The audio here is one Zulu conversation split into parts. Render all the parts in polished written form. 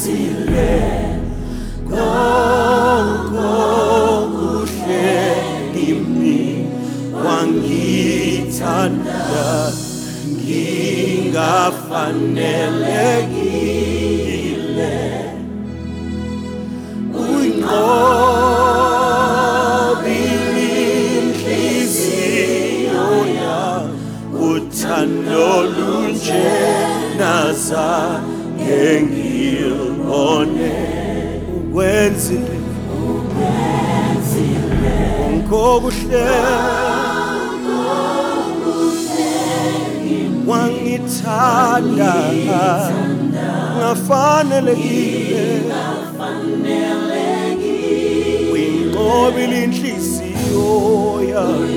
Wangithanda ngingafanelekile uyinqobile inhliziyo yami uthando lunjenazange ngilibone ukwenzile konke wangithanda ngafanelekile uyinqobile inhliziyo yami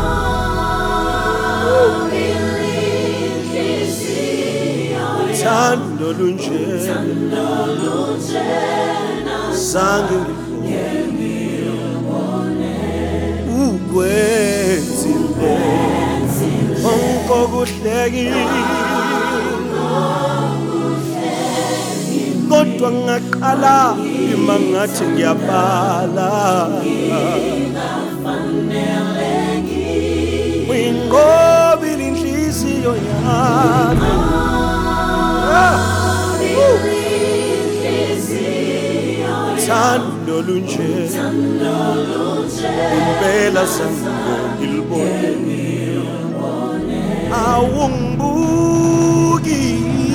uthando lunjena zange ngilibone ukwenzile konkuhlekile kodwa ngaqala imangathi ngiyabala uyinqobile inhliziyo yami thando lunjena impela zange ngilibone awungibuki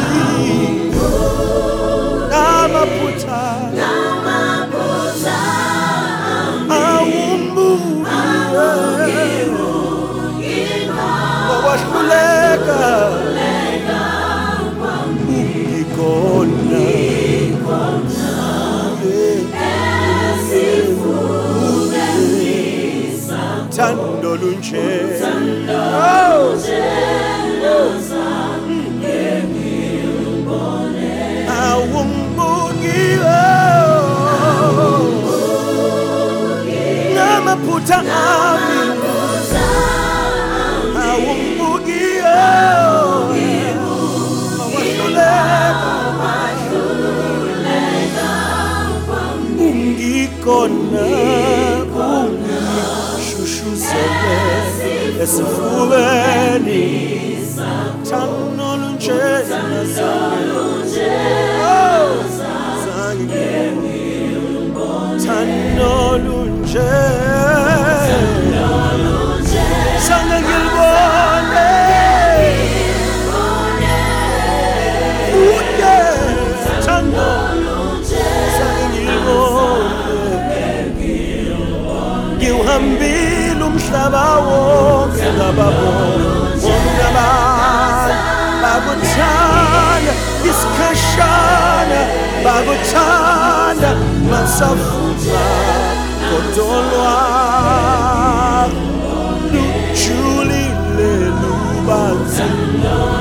namaphutha awungibuki ngokwahluleka ngikhona thando lunjena ngamaphutha ami awungibukiyo wahluleka ungikhona ungishushuzelwe esifubeni thando lunjena zange thando lunjena zange ngilibone thando zange ngilibone ngiwuhambile umhlaba wonke ngababona bakuthanda isikhashana bakuthanda masafuna kodolwa lujulile lubanzi